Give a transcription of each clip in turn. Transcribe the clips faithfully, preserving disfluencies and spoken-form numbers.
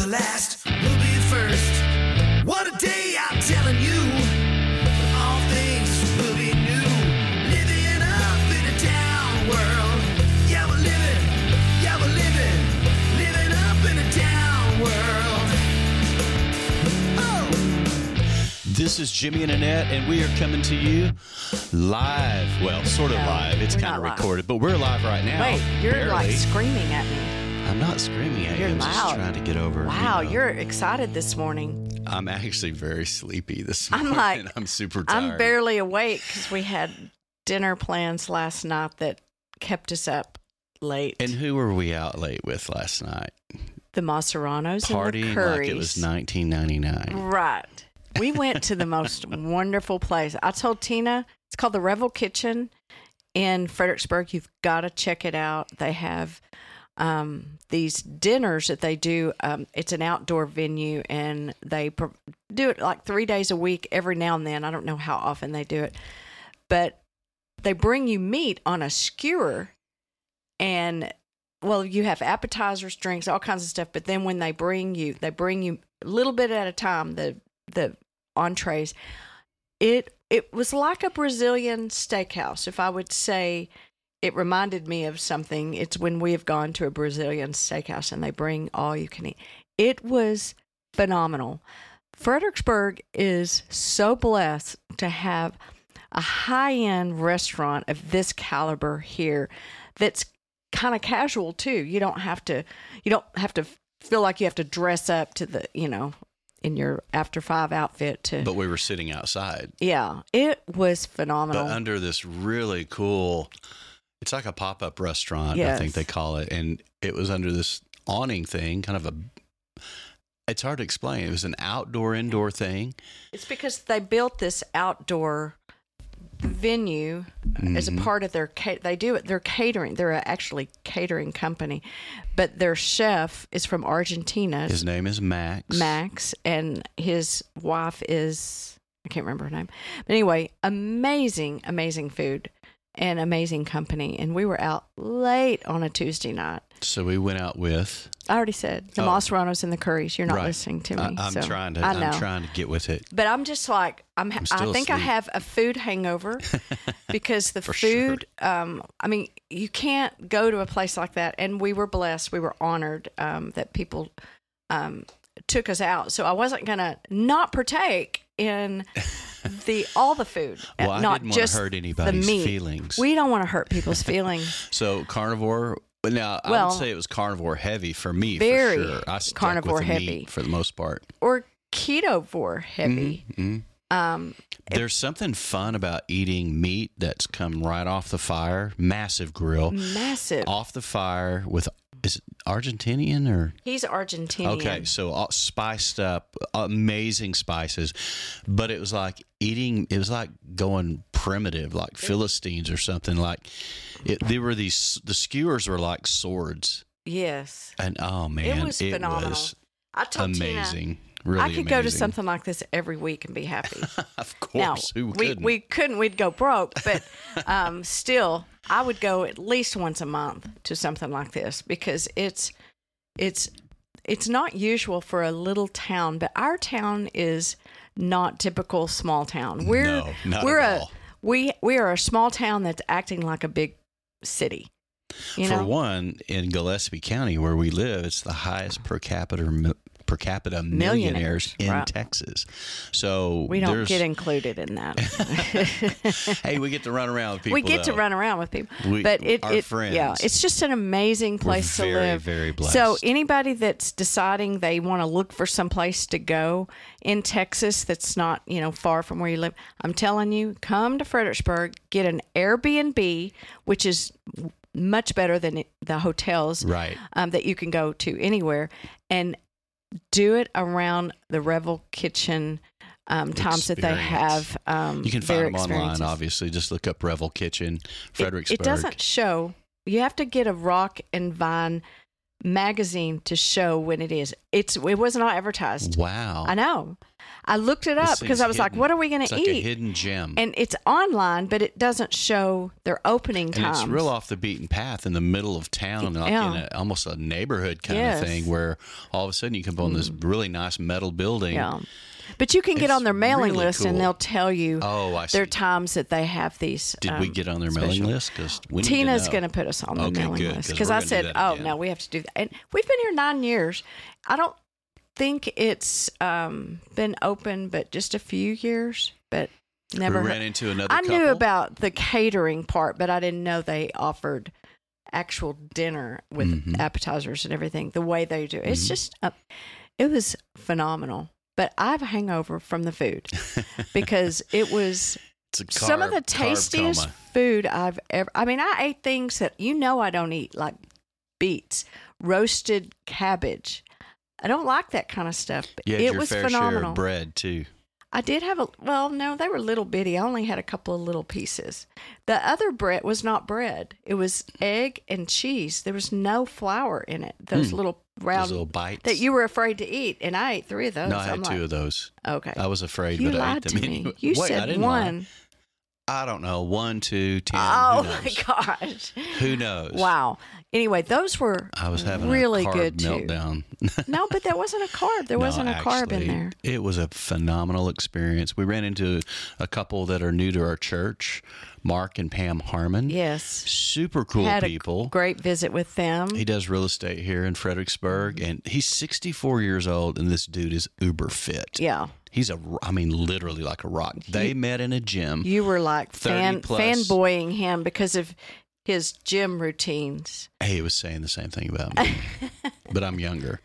the last, will be the first. What a day, I'm telling you. All things will be new. Living up in a down world. Yeah, we're living. Yeah, we're living. Living up in a down world. Oh! This is Jimmy and Annette, and we are coming to you live. Well, sort of No, live. It's we're kind of not live. recorded, but we're live right now. Wait, you're barely. like screaming at me. I'm not screaming at You're you. I'm just loud. trying to get over. Wow, you know. you're excited this morning. I'm actually very sleepy this I'm morning. like, I'm super tired. I'm barely awake because we had dinner plans last night that kept us up late. And who were we out late with last night? The Maseranos Partying and the Currys. like it was nineteen ninety-nine. Right. We went to the most wonderful place. I told Tina, it's called the Revel Kitchen in Fredericksburg. You've got to check it out. They have um, these dinners that they do. Um, it's an outdoor venue, and they pro- do it like three days a week, every now and then. I don't know how often they do it. But they bring you meat on a skewer, and, well, you have appetizers, drinks, all kinds of stuff. But then when they bring you, they bring you a little bit at a time, the the entrees. It it was like a Brazilian steakhouse. If I would say it reminded me of something, it's when we have gone to a Brazilian steakhouse and they bring all you can eat. It was phenomenal. Fredericksburg is so blessed to have a high-end restaurant of this caliber here that's kind of casual too. You don't have to you don't have to feel like you have to dress up to the, you know, in your after five outfit to But we were sitting outside. Yeah, it was phenomenal. But under this really cool, it's like a pop-up restaurant, Yes. I think they call it. And it was under this awning thing, kind of a, it's hard to explain. It was an outdoor, indoor thing. It's because they built this outdoor venue as a Mhm. part of their ca- they do it they're catering they're a actually catering company, but their chef is from Argentina. His name is Max. Max, and his wife is, I can't remember her name, but anyway, amazing amazing food and amazing company. And we were out late on a Tuesday night. So we went out with. I already said the Oh. Maseranos and the Currys. You're not Right. listening to me. I, I'm so trying to. I know. I'm trying to get with it. But I'm just like I'm. I'm I still think I asleep. have a food hangover because the For food. Um, I mean, you can't go to a place like that. And we were blessed. We were honored um, that people um, took us out. So I wasn't gonna not partake in the all the food. Well, I not didn't want to just hurt the anybody's meat. feelings. We don't want to hurt people's feelings. So carnivore. But now I Well, would say it was carnivore heavy for me. very for sure. I stuck carnivore with the heavy. meat for the most part. Or ketovore heavy. Mhm. Um, There's something fun about eating meat that's come right off the fire, massive grill, massive. off the fire with, is it Argentinian or? He's Argentinian. Okay, so all spiced up, amazing spices, but it was like eating. It was like going primitive, like Philistines or something. Like it, there were these. The skewers were like swords, Yes. and oh man, It was phenomenal. was I told Tina, amazing. Really, I could go to amazing. something like this every week and be happy. Of Now, course, who we, couldn't? we couldn't, we'd go broke, but um, still, I would go at least once a month to something like this because it's, it's, it's not usual for a little town, but our town is not typical small town. We're, No, not we're at a, all. we, we are a small town that's acting like a big city. You For know? one, in Gillespie County, where we live, it's the highest per capita mi- per capita millionaires, Millionaires, in right. Texas. So We don't there's, get included in that. hey, we get to run around with people. we get to though. run around with people, We- but it, our it friends. yeah, it's just an amazing place very, to live. very blessed. So anybody that's deciding they want to look for some place to go in Texas that's not, you know, far from where you live, I'm telling you, come to Fredericksburg, get an Airbnb, which is much better than it, the hotels Right. um, that you can go to anywhere, and do it around the Revel Kitchen um, times that they Experience. have. Um, You can their find them online, experiences. obviously. Just look up Revel Kitchen, It- Fredericksburg. It, doesn't show. You have to get a rock and vine magazine to show when it is. It's it was not advertised. Wow. I know. I looked it up This because thing's I was like, hidden. what are we going It's to like eat? a hidden gem. And it's online, but it doesn't show their opening And times. it's real off the beaten path in the middle of town, like Yeah. in a, almost a neighborhood kind Yes. of thing, where all of a sudden you come on this really nice metal building. Yeah. But you can get It's on their mailing really list and cool. they'll tell you Oh, I their see. times that they have these. Did we um, get on their special- mailing list? Because we need Tina's to know. going to put us on the Okay, mailing good, list 'cause because we're I gonna do said, that "Oh again. no, we have to do that." And we've been here nine years. I don't think it's um, been open, but just a few years. But never. We ran into another I couple. knew about the catering part, but I didn't know they offered actual dinner with Mhm. appetizers and everything. The way they do, it's Mhm. just, uh, it was phenomenal. But I have a hangover from the food because it was It's a some of carb- the carb tastiest coma. food I've ever. I mean, I ate things that you know I don't eat, like beets, roasted cabbage. I don't like that kind of stuff. But You had it your was fair phenomenal. share of bread too. I did have a well, no, they were little bitty. I only had a couple of little pieces. The other bread was not bread. It was egg and cheese. There was no flour in it. Those Hmm. little round Those little bites that you were afraid to eat, and I ate three of those. No, I had I'm two like, of those. okay. I was afraid, You but I ate lied them to me. anyway. You Wait, I said didn't lie. one. I don't know. One, two, ten. Oh who my knows? gosh! Who knows? Wow. Anyway, those were I was having really a carb good too. meltdown. No, but there wasn't a carb. There No, wasn't a carb in actually, there. It was a phenomenal experience. We ran into a couple that are new to our church, Mark and Pam Harmon. Yes. Super cool Had people. a great visit with them. He does real estate here in Fredericksburg, and he's sixty-four years old, and this dude is uber fit. Yeah. He's a, I mean, literally like a rock. They met in a gym. You were like fan thirty plus. fanboying him because of his gym routines. He was saying the same thing about me, but I'm younger.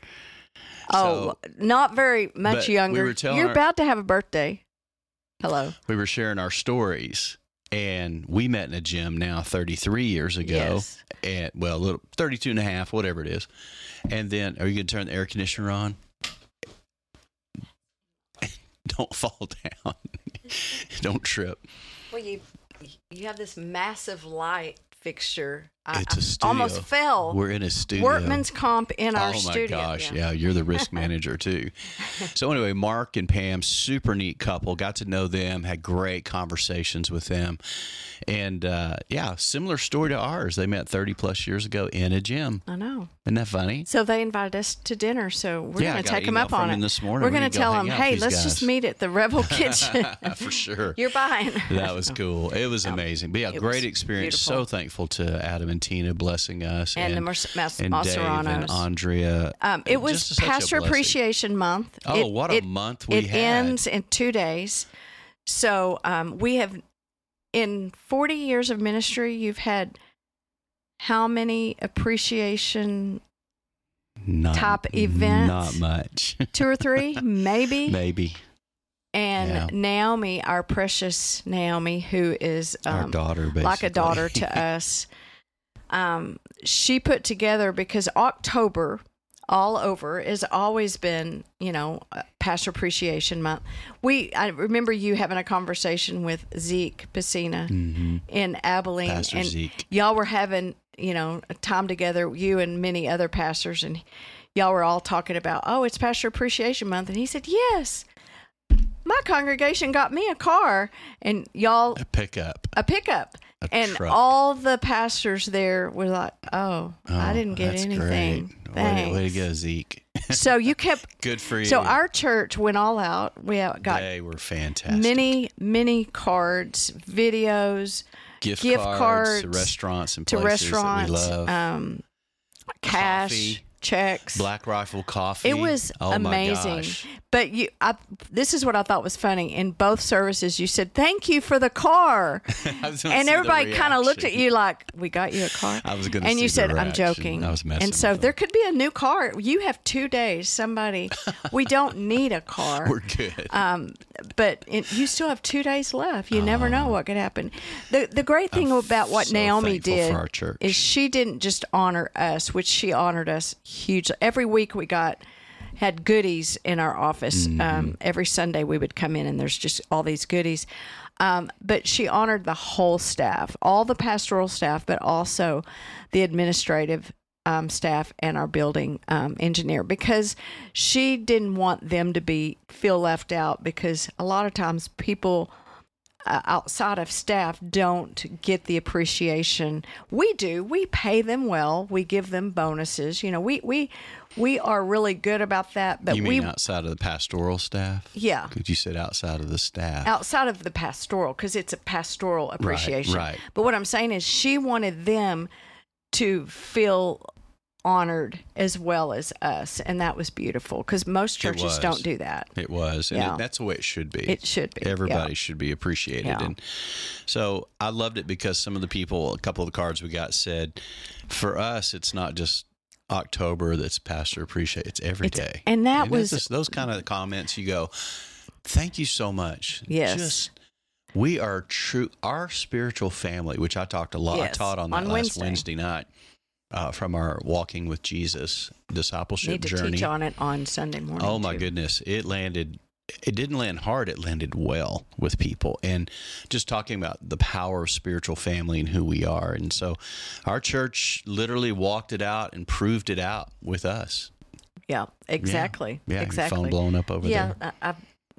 Oh, not very much but we younger. were telling You're our- about to have a birthday. Hello. We were sharing our stories, and we met in a gym now thirty-three years ago. Yes. And, well, a little thirty-two and a half, whatever it is. And then, are you going to turn the air conditioner on? Don't fall down. Don't trip. Well, you you have this massive light fixture. I, It's a I studio. almost fell. We're in a studio. Workman's comp in our oh my studio. gosh, yeah. You're the risk manager too. So anyway, Mark and Pam, super neat couple. Got to know them, had great conversations with them, and uh, yeah, similar story to ours. They met thirty plus years ago in a gym. I know. Isn't that funny? So they invited us to dinner. So we're Yeah, I going to got take an them email up from on him it. this morning. We're We're going gonna to go tell hang them, out with hey, these let's guys." just meet at the Rebel Kitchen. For sure. You're buying. That was cool. It was amazing. But yeah, It great was experience. beautiful. So thankful to Adam and Tina blessing us, And and, the Mas- Mas- and Dave and Maseranos. Andrea. Um, it was Just such a Pastor blessing. Appreciation Month. Oh, It- what a it- month we it had. ends in two days. So um, we have, in forty years of ministry, you've had how many appreciation, Not, type events? Not much. two or three, maybe? Maybe. And Yeah. Naomi, our precious Naomi, who is Our um, daughter, basically. like a daughter to us, um, she put together, because October all over has always been, you know, uh, Pastor Appreciation Month. We, I remember you having a conversation with Zeke Pacina hmm in Abilene, Pastor and Zeke. y'all were having, you know, a time together, you and many other pastors, and y'all were all talking about, oh, it's Pastor Appreciation Month, and he said, yes, my congregation got me a car, and y'all A pickup. a pickup. A And truck. all the pastors there were like, oh, I Oh, didn't get that's anything. Great. Way, to- way to Thanks. go, Zeke. So you kept, Good for you. so our church went all out. We got they were fantastic. many, many cards, videos gift, gift cards, cards to restaurants and to places restaurants, that we love. um, cash, Coffee. checks. Black Rifle Coffee. It was oh amazing. My gosh. But you, I, this is what I thought was funny. In both services, you said, "Thank you for the car," I was gonna and see the everybody kind of looked at reaction. you like, "We got you a car." I was gonna and see you the said, "I'm reaction. joking." I was messing and so with there them. could be a new car. You have two days. Somebody, we don't need a car. We're good. Um, but it, you still have two days left. You never know what could happen. The the great thing I'm about what so Naomi thankful did for our church. is she didn't just honor us, which she honored us hugely. Every week we got had goodies in our office. Mm-hmm. Um, every Sunday we would come in and there's just all these goodies. Um, but she honored the whole staff, all the pastoral staff, but also the administrative um, staff and our building um, engineer, because she didn't want them to be feel left out, because a lot of times people uh, outside of staff don't get the appreciation we do. We pay them well. We give them bonuses. You know, we we we are really good about that. But You mean we outside of the pastoral staff? yeah. Could you said outside of the staff? outside of the pastoral, because it's a pastoral appreciation. right. But what I'm saying is she wanted them to feel honored as well as us, and that was beautiful, because most churches was. don't do that. It was, and Yeah. it, that's the way it should be. It should be. Everybody yeah. should be appreciated, Yeah. and so I loved it because some of the people, a couple of the cards we got said, for us, it's not just October that's Pastor Appreciate. It's every It's- day, and that that's was- just those kind of comments. You go, thank you so much. Yes. Just we are true. Our spiritual family, which I talked a lot. I Yes, taught on that on last Wednesday. Wednesday night. Uh, from our Walking with Jesus discipleship Need to journey. teach on it on Sunday morning. Oh my too. goodness. It landed, it didn't land hard. It landed well with people, and just talking about the power of spiritual family and who we are. And so our church literally walked it out and proved it out with us. Yeah, exactly. Yeah. Your exactly. phone blowing up over yeah, there. I, I,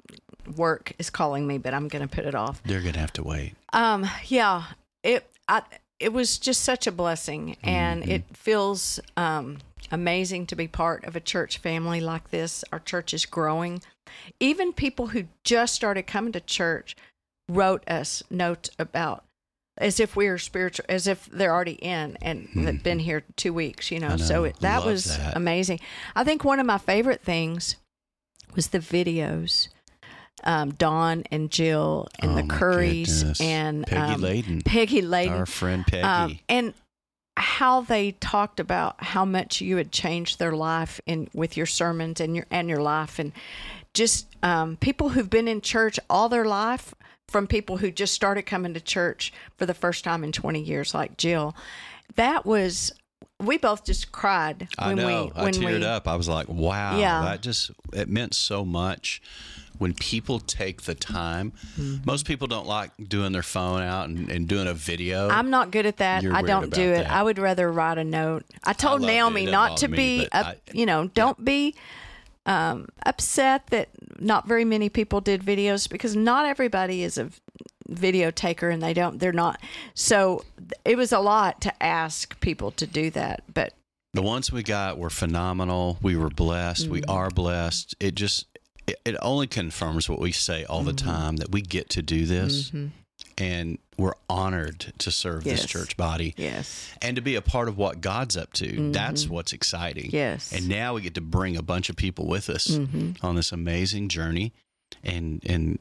work is calling me, but I'm going to put it off. They're going to have to wait. Um, yeah, it I, it was just such a blessing, and Mm-hmm. it feels um, amazing to be part of a church family like this. Our church is growing. Even people who just started coming to church wrote us notes about, as if we were spiritual, as if they're already in and they've been here two weeks. You know, Mm-hmm. I know. so it, that Love was that. amazing. I think one of my favorite things was the videos. Um, Dawn and Jill and Oh, the my Currys goodness. and Peggy um, Layden. Peggy Layden, Our friend Peggy. um, and how they talked about how much you had changed their life in with your sermons and your and your life, and just um, people who've been in church all their life, from people who just started coming to church for the first time in twenty years, like Jill. That was. We both just cried when I know. we I when teared we up. I was like, wow. Yeah. That just, it meant so much when people take the time. Mm-hmm. Most people don't like doing their phone out and, and doing a video. I'm not good at that. You're I weird don't about do it. that. I would rather write a note. I told loved it. It Naomi doesn't not bother to me, be, but up, I- you know, don't be um, upset that not very many people did videos, because not everybody is a video taker, and they don't, they're not. So it was a lot to ask people to do that, but The ones we got were phenomenal. We were blessed. We Mm-hmm. are blessed. It just, it, it only confirms what we say all the Mm-hmm. time, that we get to do this, and we're honored to serve this Yes. church body yes, and to be a part of what God's up to. That's what's exciting. Mm-hmm. Yes. Mm-hmm. And now we get to bring a bunch of people with us on this amazing journey, and and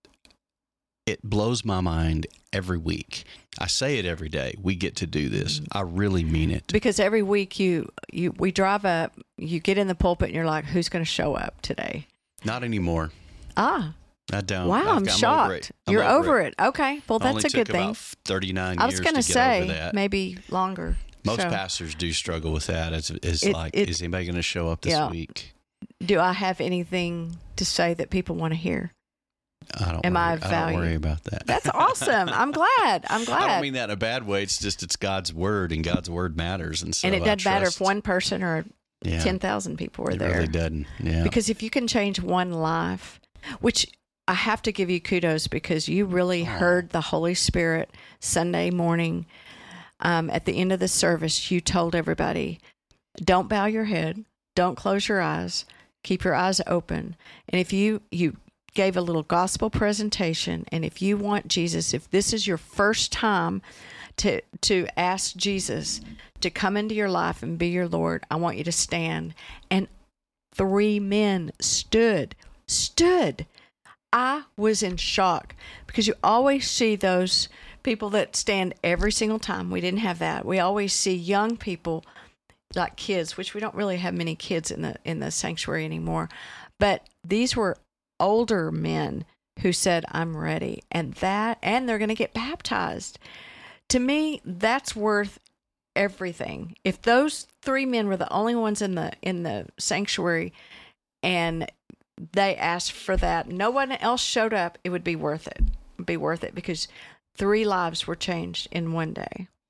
it blows my mind every week. I say it every day. We get to do this. Mm-hmm. I really mean it. because every week you, you, we drive up, you get in the pulpit and you're like, who's going to show up today? Not anymore. Ah, I don't. wow, I've- I'm, over shocked. it. I'm You're over it. Okay, well, Only that's a took good thing. about thirty-nine I was years going to to get over say that. maybe longer. Most So, pastors do struggle with that. It's, it's It- like, it- is anybody going to show up this Yeah. week? do I have anything to say that people want to hear? I don't. Am I worry, of I don't value? worry about that. That's awesome. I'm glad. I'm I glad. don't mean that in a bad way. It's just it's God's word, and God's word matters, and so and it I doesn't matter if trust- one person or yeah, ten thousand people were it there. really doesn't. Yeah, Because if you can change one life, which I have to give you kudos, because you really heard the Holy Spirit Sunday morning. Um, at the end of the service, you told everybody, don't bow your head, don't close your eyes, keep your eyes open. And if you, you gave a little gospel presentation, and if you want Jesus, if this is your first time to to ask Jesus to come into your life and be your Lord, I want you to stand. And three men stood, stood. I was in shock, because you always see those people that stand every single time. We didn't have that. We always see young people, like kids, which we don't really have many kids in the in the sanctuary anymore. But these were older men who said, I'm ready. And that, and they're going to get baptized. To me, that's worth everything. If those three men were the only ones in the in the sanctuary, and they asked for that, no one else showed up, it would be worth it. It'd be worth it, because three lives were changed in one day.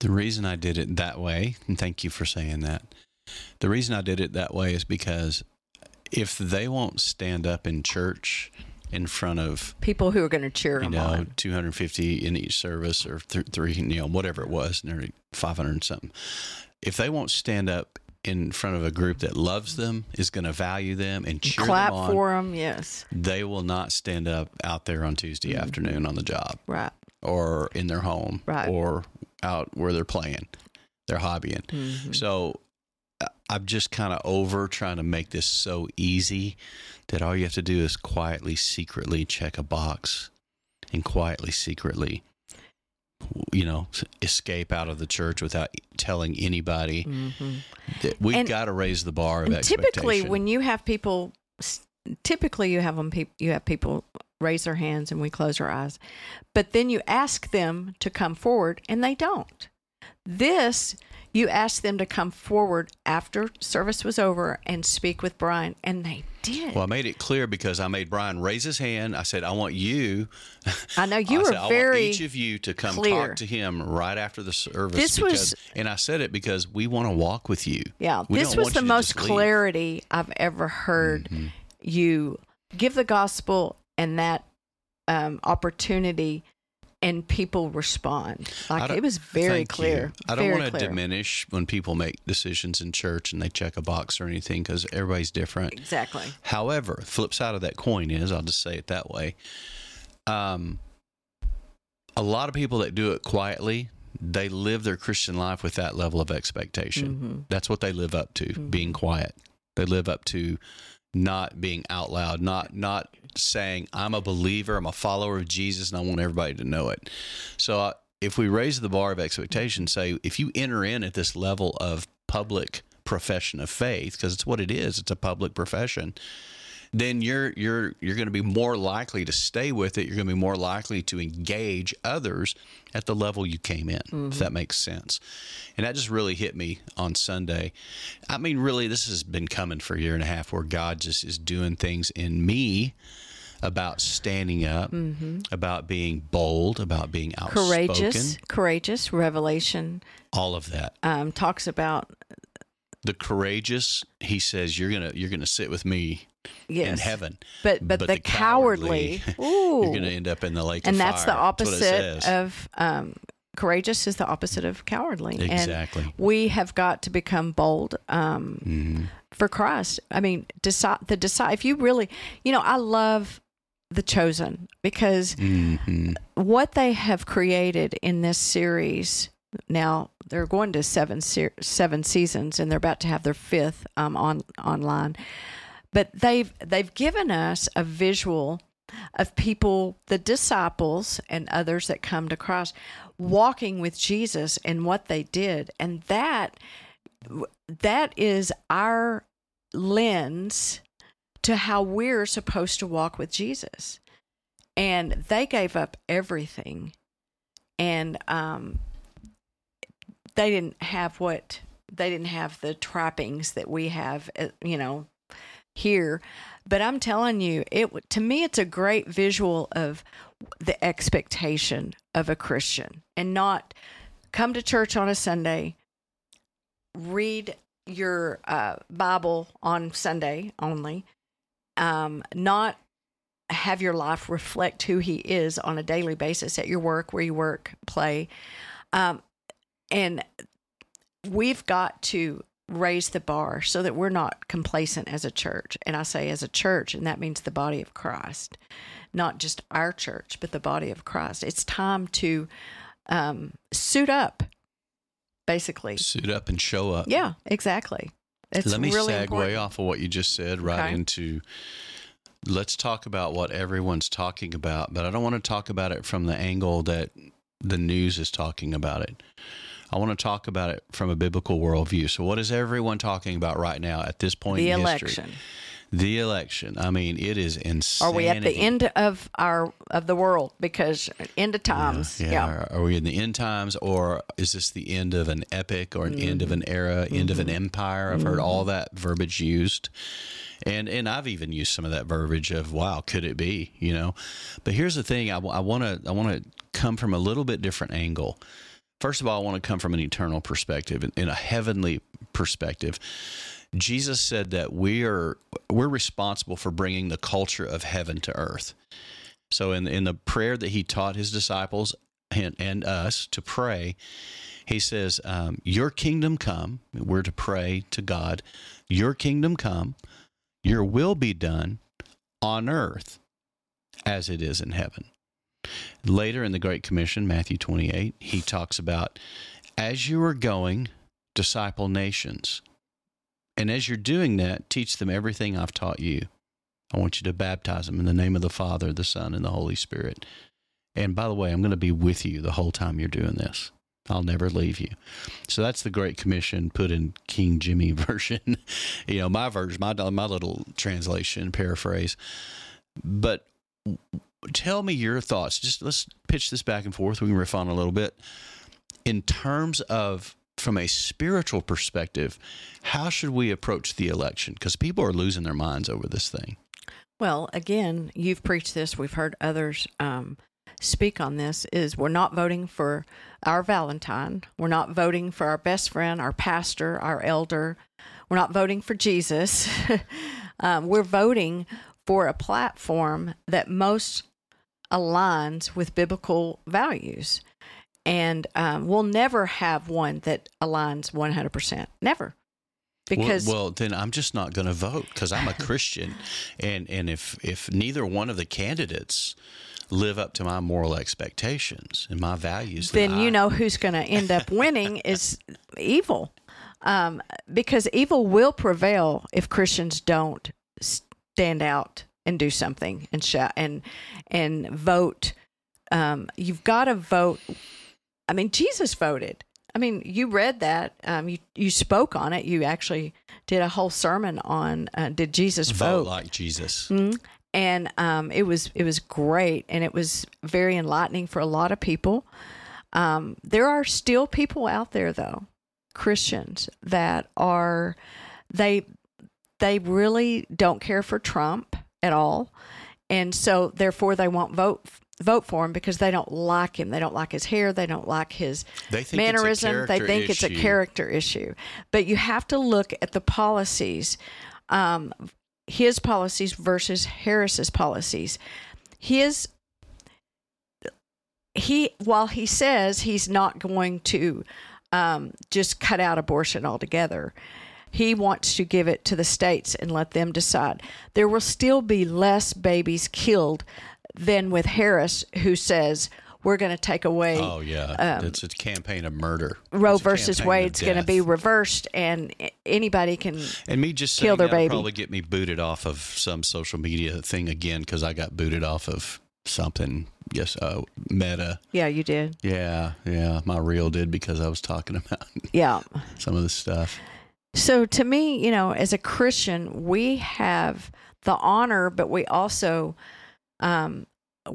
The reason I did it that way, and thank you for saying that, the reason I did it that way is because if they won't stand up in church in front of People who are going to cheer you them know on. two hundred fifty in each service or th- three, you know, whatever it was, nearly five hundred and something. If they won't stand up in front of a group that loves them, is going to value them, and cheer Clap them on, for them, yes. they will not stand up out there on Tuesday Mm-hmm. afternoon on the job Right. or in their home Right. or out where they're playing, they're hobbying. Mhm. So uh, I'm just kind of over trying to make this so easy that all you have to do is quietly, secretly check a box and quietly, secretly, you know, escape out of the church without telling anybody. Mhm. That we've And- got to raise the bar of And expectation. typically, when you have people, typically you have them, peop- you have people raise their hands and we close our eyes, but then you ask them to come forward and they don't. This, you ask them to come forward after service was over and speak with Brian, and they did. Well, I made it clear because I made Brian raise his hand. I said, I want you. I know you I were said, I very want each of you to come clear. talk to him right after the service. This because, was- and I said it because we want to walk with you. Yeah, We this don't was want the you to most just leave. clarity I've ever heard Mm-hmm. you give the gospel and that um, opportunity, and people respond. I Like don't- it was very thank clear. you. I don't very want to clear. diminish when people make decisions in church and they check a box or anything because everybody's different. Exactly. However, the flip side of that coin is, I'll just say it that way. Um, a lot of people that do it quietly, they live their Christian life with that level of expectation. Mm-hmm. That's what they live up to, being quiet. They live up to not being out loud, not not saying, I'm a believer, I'm a follower of Jesus, and I want everybody to know it. So uh, if we raise the bar of expectation, say, if you enter in at this level of public profession of faith, because it's what it is, it's a public profession, then you're you're you're going to be more likely to stay with it. You're going to be more likely to engage others at the level you came in, Mm-hmm. if that makes sense. And that just really hit me on Sunday. I mean, really, this has been coming for a year and a half where God just is doing things in me about standing up, Mm-hmm. about being bold, about being outspoken, Courageous, courageous. Revelation all of that. um, talks about The courageous, he says, you're gonna you're gonna sit with me yes, in heaven. but but, the, cowardly, ooh, you're going to end up in the lake and of that's the fire. That's what it opposite says. of um, courageous is the opposite of cowardly. Exactly. And we have got to become bold um, Mhm. for Christ. I mean, decide the decide. If you really, you know, I love The Chosen because Mhm. what they have created in this series. Now they're going to seven se- seven seasons, and they're about to have their fifth um, on online. But they've they've given us a visual of people, the disciples and others that come to Christ, walking with Jesus and what they did, and that that is our lens to how we're supposed to walk with Jesus. And they gave up everything, and um, they didn't have what they didn't have the trappings that we have, uh, you know, here. But I'm telling you, it to me, it's a great visual of the expectation of a Christian, and not come to church on a Sunday, read your uh, Bible on Sunday only, um, not have your life reflect who He is on a daily basis at your work, where you work, play. Um, and we've got to raise the bar so that we're not complacent as a church. And I say as a church, and that means the body of Christ, not just our church, but the body of Christ. It's time to um, suit up, basically. Suit up and show up. Yeah, exactly. It's Let me really segue important. off of what you just said right Okay. into, let's talk about what everyone's talking about, but I don't want to talk about it from the angle that the news is talking about it. I want to talk about it from a biblical worldview. So what is everyone talking about right now at this point The in election. history? The election. I mean, it is insanity. Are we at the end of our of the world? Because end of times, Yeah. yeah. Are we in the end times, or is this the end of an epic, or an end of an era, end of an empire? I've heard all that verbiage used. And and I've even used some of that verbiage of, wow, could it be, you know? But here's the thing. I want to I want to come from a little bit different angle. first of all, I want to come from an eternal perspective, in, in a heavenly perspective. Jesus said that we are we're responsible for bringing the culture of heaven to earth. So in in the prayer that he taught his disciples and, and us to pray, he says, um, your kingdom come. We're to pray to God, your kingdom come, your will be done on earth as it is in heaven. Later in the Great Commission, Matthew twenty-eight, he talks about, as you are going, disciple nations. And as you're doing that, teach them everything I've taught you. I want you to baptize them in the name of the Father, the Son, and the Holy Spirit. And by the way, I'm going to be with you the whole time you're doing this. I'll never leave you. So that's the Great Commission put in King Jimmy version. You know, my version, my, my little translation, paraphrase. But tell me your thoughts. Just let's pitch this back and forth. We can riff on it a little bit. In terms of, from a spiritual perspective, how should we approach the election? Because people are losing their minds over this thing. Well, again, you've preached this. We've heard others um, speak on this, is we're not voting for our Valentine. We're not voting for our best friend, our pastor, our elder. We're not voting for Jesus. um, we're voting for a platform that most aligns with biblical values. And um, we'll never have one that aligns one hundred percent. Never. Because well, well, then I'm just not going to vote because I'm a Christian. and and if, if neither one of the candidates live up to my moral expectations and my values, then, then you I, know who's going to end up winning is evil. Um, because evil will prevail if Christians don't stand out and do something and shout and, and vote. Um, you've got to vote. I mean, Jesus voted. I mean, you read that. Um, you you spoke on it. You actually did a whole sermon on uh, did Jesus vote? Vote like Jesus. Mm-hmm. And um, it was it was great, and it was very enlightening for a lot of people. Um, there are still people out there, though, Christians that are they they really don't care for Trump at all, and so therefore they won't vote. vote for him because they don't like him. They don't like his hair. They don't like his they think mannerism. It's a they think issue. it's a character issue. But you have to look at the policies, um, his policies versus Harris's policies. His, he, while he says he's not going to um, just cut out abortion altogether, he wants to give it to the states and let them decide. There will still be less babies killed than with Harris, who says we're going to take away. Oh yeah, um, it's a campaign of murder. Roe It's a versus campaign of Wade's going to death. be reversed, and anybody can. And me just kill saying their that'll baby. probably get me booted off of some social media thing again because I got booted off of something. Yes, uh, Meta. Yeah, you did. Yeah, yeah, my reel did because I was talking about Yeah. some of the stuff. So to me, you know, as a Christian, we have the honor, but we also, um,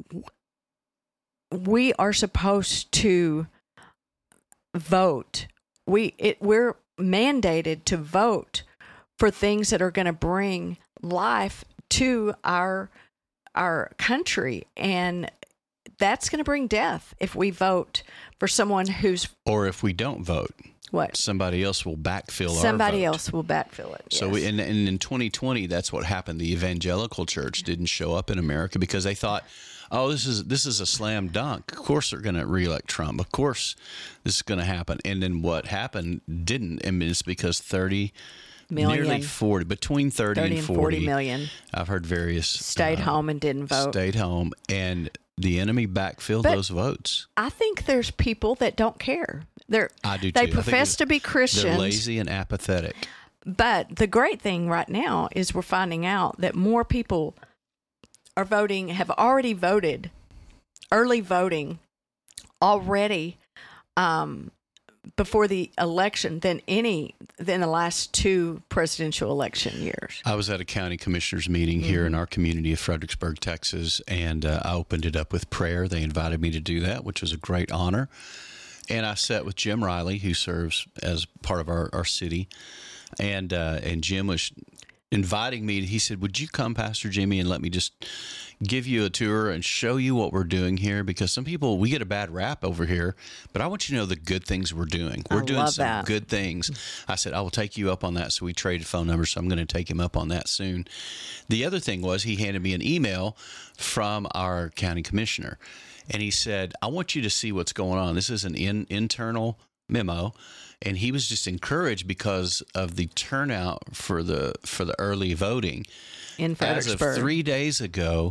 we are supposed to vote. We it we're mandated to vote for things that are going to bring life to our our country, and that's going to bring death if we vote for someone who's Or if we don't vote, what somebody else will backfill somebody our vote. else will backfill it. So yes. we, and, and in twenty twenty, that's what happened. The evangelical church didn't show up in America because they thought, oh, this is this is a slam dunk. Of course they're going to reelect Trump. Of course this is going to happen. And then what happened didn't. I mean, it's because thirty, Million. nearly forty, between thirty, thirty and and forty, forty million I've heard various stayed uh, home and didn't vote. Stayed home, and the enemy backfilled But- those votes. I think there's people that don't care. They're I do too. they I think profess they're- to be They're Christians. lazy and apathetic. But the great thing right now is we're finding out that more people are voting, have already voted, early voting already um, before the election than any than the last two presidential election years. I was at a county commissioners meeting here Mm-hmm. in our community of Fredericksburg, Texas, and uh, I opened it up with prayer. They invited me to do that, which was a great honor. And I sat with Jim Riley, who serves as part of our, our city, and uh, and Jim was inviting me, he said, would you come, Pastor Jimmy, and let me just give you a tour and show you what we're doing here? Because some people, we get a bad rap over here, but I want you to know the good things we're doing. We're I doing love some that. good things. I said, I will take you up on that. So we traded phone numbers, so I'm going to take him up on that soon. The other thing was he handed me an email from our county commissioner, and he said, I want you to see what's going on. This is an in, internal memo. And he was just encouraged because of the turnout for the for the early voting. In As of Fredericksburg. three days ago,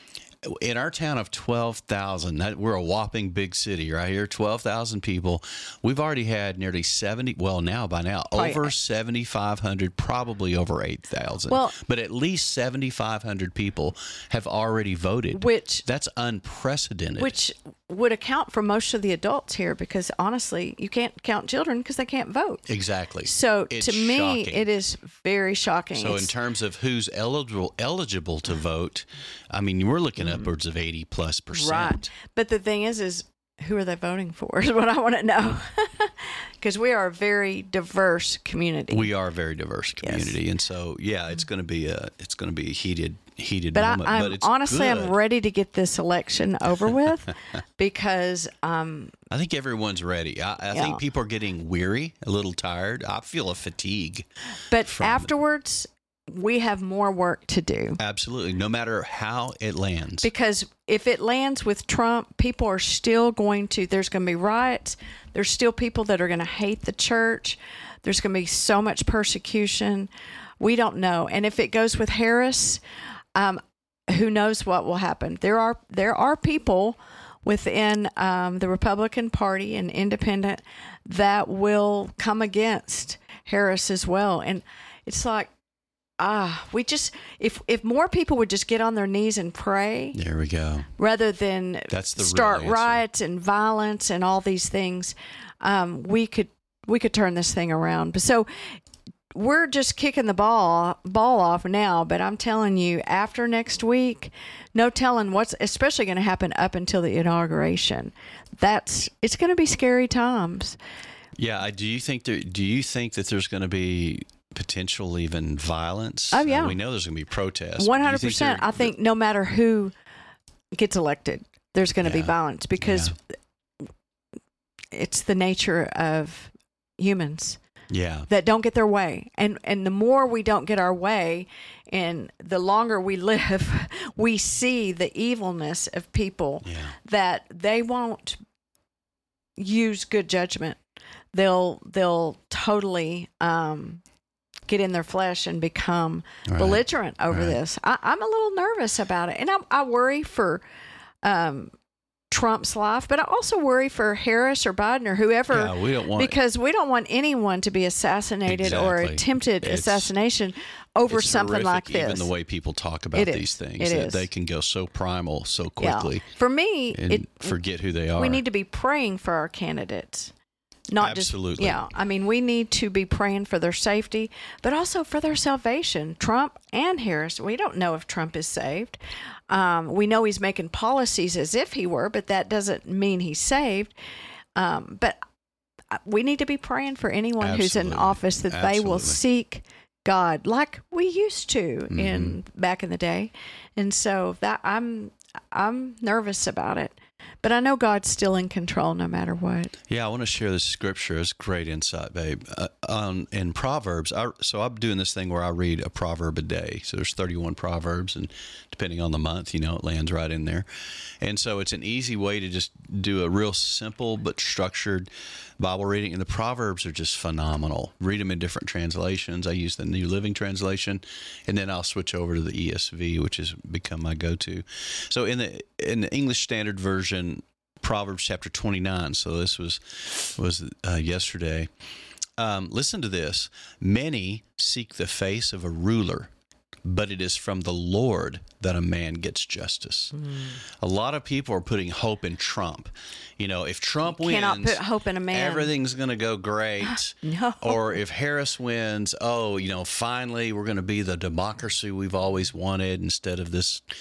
in our town of twelve thousand, that we're a whopping big city right here, twelve thousand people. We've already had nearly seventy, well, now by now, Probably- over seventy-five hundred, probably over eight thousand. Well- but at least seventy-five hundred people have already voted. Which- That's unprecedented. Which would account for most of the adults here, because honestly, you can't count children because they can't vote. Exactly. So It's to me, shocking. it is very shocking. So in It's- terms of who's eligible eligible to vote, I mean, we're looking upwards of eighty plus percent. right. But the thing is, is who are they voting for is what I want to know. Because we are a very diverse community. We are a very diverse community, and so yeah, it's going to be a it's going to be a heated heated but moment. I, I'm but it's honestly, good. I'm ready to get this election over with because um, I think everyone's ready. I, I Yeah. think people are getting weary, a little tired. I feel a fatigue. but From- afterwards, we have more work to do. Absolutely, no matter how it lands. Because if it lands with Trump, people are still going to, there's going to be riots. There's still people that are going to hate the church. There's going to be so much persecution. We don't know. And if it goes with Harris, um, who knows what will happen? There are there are people within um, the Republican Party and independent that will come against Harris as well. And it's like, ah, we just, if if more people would just get on their knees and pray There we go. rather than That's the real start answer. riots and violence and all these things, um, we could we could turn this thing around. But so we're just kicking the ball ball off now. But I'm telling you, after next week, no telling what's especially going to happen up until the inauguration. That's it's going to be scary times. Yeah, I- do you think there, do you think that there's going to be potential even violence? Oh, yeah. Uh, we know there's going to be protests. One Do you hundred think percent. there- I think no matter who gets elected, there's going to be Yeah. violence because it's the nature of humans Yeah. that don't get their way, and and the more we don't get our way, and the longer we live, we see the evilness of people Yeah. that they won't use good judgment. They'll they'll totally um, get in their flesh and become Right. belligerent over Right. this. I, I'm a little nervous about it, and I, I worry for um, Trump's life, but I also worry for Harris or Biden or whoever. Yeah, we don't want Because we don't want anyone to be assassinated or Exactly. attempted It's- assassination over it's something horrific, like this. Even the way people talk about It is. these things, It that is. they can go so primal so Yeah. quickly For me, and it, forget who they are. we need to be praying for our candidates. Not Absolutely. just, yeah. I mean, we need to be praying for their safety, but also for their salvation. Trump and Harris, we don't know if Trump is saved. Um, we know he's making policies as if he were, but that doesn't mean he's saved. Um, but we need to be praying for anyone who's in Absolutely. office that they will Absolutely. seek God like we used to Mm-hmm. in back in the day. And so that I'm I'm nervous about it. But I know God's still in control no matter what. Yeah, I want to share this scripture. It's great insight, babe. Uh, on in Proverbs, I, so I'm doing this thing where I read a proverb a day. So there's thirty-one proverbs, and depending on the month, you know, it lands right in there. And so it's an easy way to just do a real simple but structured Bible reading. And the proverbs are just phenomenal. Read them in different translations. I use the New Living Translation, and then I'll switch over to the E S V, which has become my go-to. So in the in the English Standard Version, Proverbs chapter twenty-nine. So this was was uh, yesterday. Um, listen to this. Many seek the face of a ruler, but it is from the Lord that a man gets justice. A lot of people are putting hope in Trump. You know, if Trump wins, Cannot put hope in a man. everything's going to go great. No. Or if Harris wins, oh, you know, finally we're going to be the democracy we've always wanted instead of this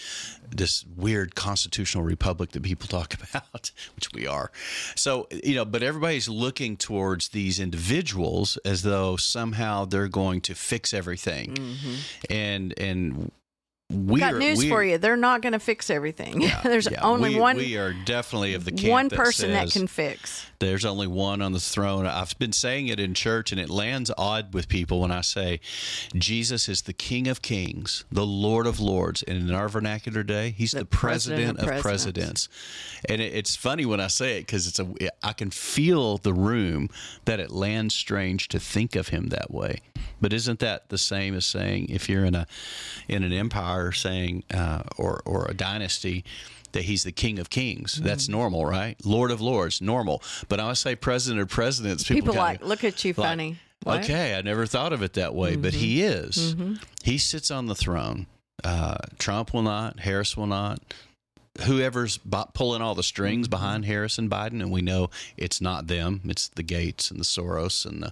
this weird constitutional republic that people talk about, which we are. So, you know, but everybody's looking towards these individuals as though somehow they're going to fix everything. Mm-hmm. And, and, We got are, news we for are, you. They're not going to fix everything. Yeah, There's yeah. only we, one. We are definitely of the camp one that person that says can fix. There's only one on the throne. I've been saying it in church, and it lands odd with people when I say Jesus is the King of Kings, the Lord of Lords, and in our vernacular day, He's the, the President, president of Presidents. And it, it's funny when I say it because it's a. I can feel the room that it lands strange to think of Him that way. But isn't that the same as saying if you're in a in an empire saying uh, or or a dynasty that He's the King of Kings? Mm-hmm. That's normal, right? Lord of Lords, normal. But I say President of Presidents, people, people like look at you like, funny. What? Okay, I never thought of it that way, mm-hmm. but He is. Mm-hmm. He sits on the throne. Uh, Trump will not. Harris will not. Whoever's pulling all the strings behind Harris and Biden, and we know it's not them. It's the Gates and the Soros and the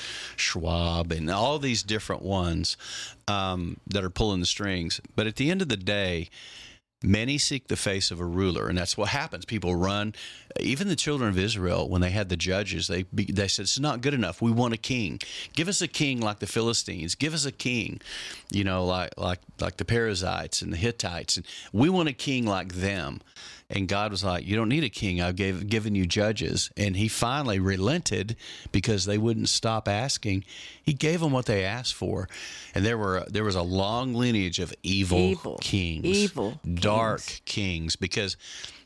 Schwab and all these different ones um, that are pulling the strings. But at the end of the day, many seek the face of a ruler, and that's what happens. People run. Even the children of Israel, when they had the judges, they they said, it's not good enough. We want a king. Give us a king like the Philistines. Give us a king, you know, like like like the Perizzites and the Hittites. And we want a king like them. And God was like, you don't need a king. I've gave, given you judges. And He finally relented because they wouldn't stop asking. He gave them what they asked for. And there were there was a long lineage of evil, evil kings, evil dark kings. kings, because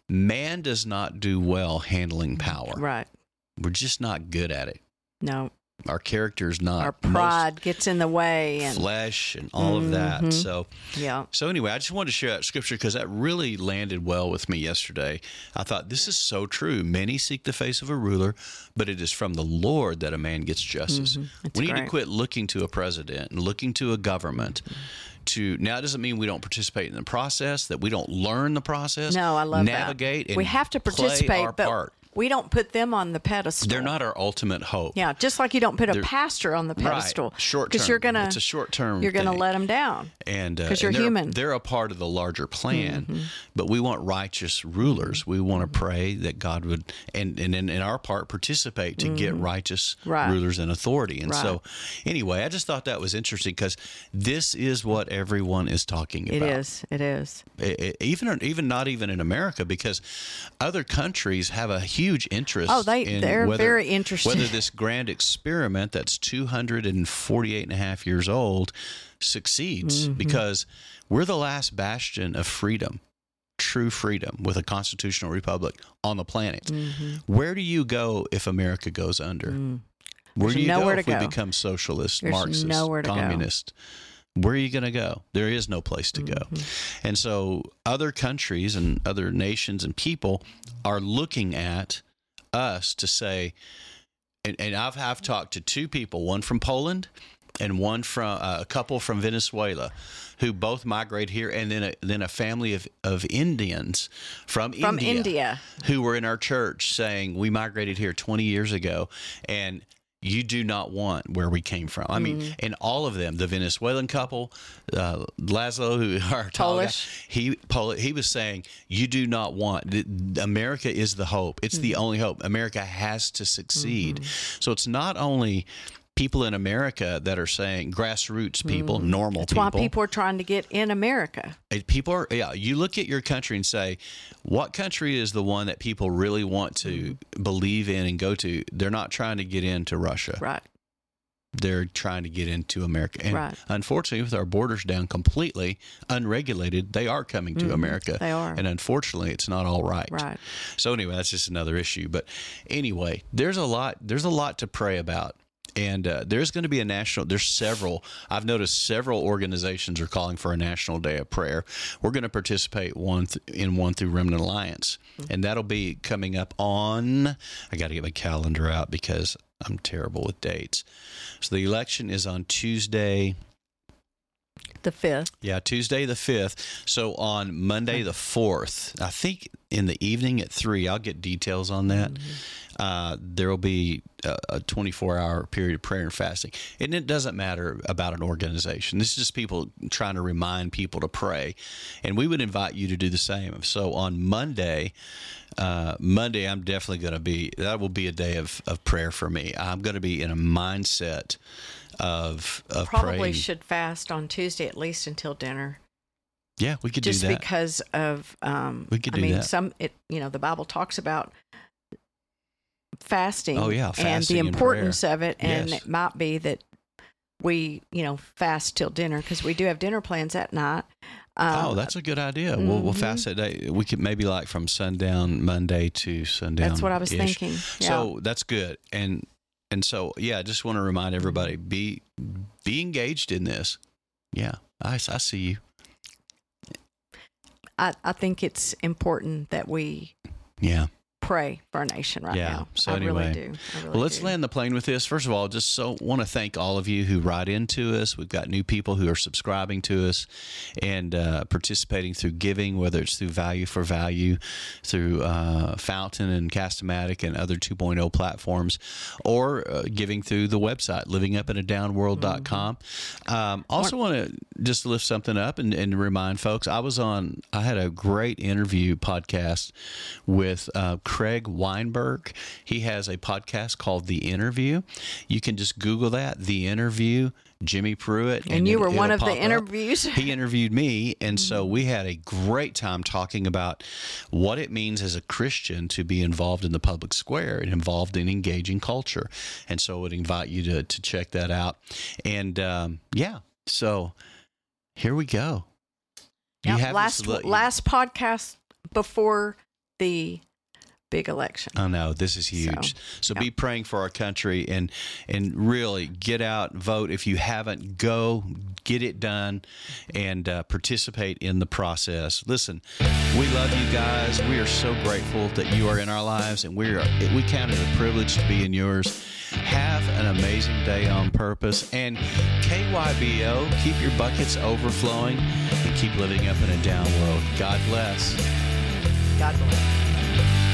man does not do well handling power. Right. We're just not good at it. No. Our character's not. Our pride gets in the way, and flesh and all mm-hmm. of that. So, yeah. So anyway, I just wanted to share that scripture because that really landed well with me yesterday. I thought this is so true. Many seek the face of a ruler, but it is from the Lord that a man gets justice. Mm-hmm. We need great. to quit looking to a president and looking to a government. Mm-hmm. To, now, it doesn't mean we don't participate in the process, that we don't learn the process. No, I love navigate that. And we have to play participate, our but part. We don't put them on the pedestal. They're not our ultimate hope. Yeah, just like you don't put a They're, pastor on the pedestal. Right, short term. Because you're gonna, it's a short term. You're going to let them down. And because uh, you're they're, human. They're a part of the larger plan. Mm-hmm. But we want righteous rulers. We want to pray that God would, and and in, in our part, participate to mm-hmm. get righteous right. rulers and authority. And right. so, anyway, I just thought that was interesting because this is what everyone is talking about. It is. It is. It, it, even even not even in America, because other countries have a huge interest. Oh, they in they're whether, very interested. Whether this grand experiment that's two hundred forty-eight and a half years old succeeds, mm-hmm. because we're the last bastion of freedom, true freedom, with a constitutional republic on the planet. Mm-hmm. Where do you go if America goes under? Mm. Where There's do you go if we go. become socialist, There's Marxist, communist? Go. Where are you going to go? There is no place to mm-hmm. go. And so other countries and other nations and people are looking at us to say, and, and I've, I've talked to two people, one from Poland and one from uh, a couple from Venezuela, who both migrate here, and then a, then a family of, of Indians from, from India, India who were in our church saying, we migrated here twenty years ago, and you do not want where we came from. I mean, mm. and all of them, the Venezuelan couple, uh, Laszlo, who our Polish, he Polish, he was saying, you do not want, America is the hope. It's mm. the only hope. America has to succeed. Mm-hmm. So it's not only people in America that are saying, grassroots people, mm. normal That's people. That's why people are trying to get in America. People are, yeah, you look at your country and say, what country is the one that people really want to mm. believe in and go to? They're not trying to get into Russia. Right. They're trying to get into America. And right. unfortunately, with our borders down completely unregulated, they are coming to mm, America. They are. And unfortunately, it's not all right. Right. So anyway, that's just another issue. But anyway, there's a lot, there's a lot to pray about. And uh, there's going to be a national, there's several, I've noticed several organizations are calling for a national day of prayer. We're going to participate one th- in one through Remnant Alliance. Mm-hmm. And that'll be coming up on, I got to get my calendar out because I'm terrible with dates. So the election is on Tuesday, The fifth. Yeah, Tuesday the fifth. So on Monday the fourth, I think in the evening at three, I'll get details on that. Mm-hmm. Uh, there will be a, a twenty-four hour period of prayer and fasting. And it doesn't matter about an organization. This is just people trying to remind people to pray. And we would invite you to do the same. So on Monday, uh, Monday, I'm definitely going to be, that will be a day of, of prayer for me. I'm going to be in a mindset of, of Probably praying. should fast on Tuesday at least until dinner. Yeah, we could Just do that. because of, um, We could I do mean, that. some, it, you know, the Bible talks about fasting, Oh, yeah, and fasting the and importance of it. And Yes. it might be that we, you know, fast till dinner because we do have dinner plans at night. Um, Oh, that's a good idea. We'll, we'll mhm. fast that day. We could maybe like from sundown Monday to sundown. That's what I was thinking. Yeah. So that's good. And and so yeah, I just want to remind everybody be be engaged in this. Yeah, I, I see you. I, I think it's important that we Yeah. pray for our nation right Yeah. now. So I anyway, really do. I really Well, let's do. land the plane with this. First of all, just so want to thank all of you who write into us. We've got new people who are subscribing to us and uh, participating through giving, whether it's through Value for Value, through uh, Fountain and Cast-O-Matic and other two point oh platforms, or uh, giving through the website, living up in a down world dot com. Um, also want to just lift something up and, and remind folks, I was on, I had a great interview podcast with uh, Craig Weinberg. He has a podcast called The Interview. You can just Google that, The Interview, Jimmy Pruitt. And you it- were one it'll of the pop up. interviews. He interviewed me, and so we had a great time talking about what it means as a Christian to be involved in the public square and involved in engaging culture. And so I would invite you to, to check that out. And um, yeah, so here we go. You Yeah, have last this look- last podcast before the big election. I know this is huge. So, yeah. be praying for our country and and really get out, vote. If you haven't, go get it done and uh, participate in the process. Listen, we love you guys. We are so grateful that you are in our lives, and we are we count it a privilege to be in yours. Have an amazing day on purpose, and K Y B O, keep your buckets overflowing and keep living up in a down world. God bless. God bless.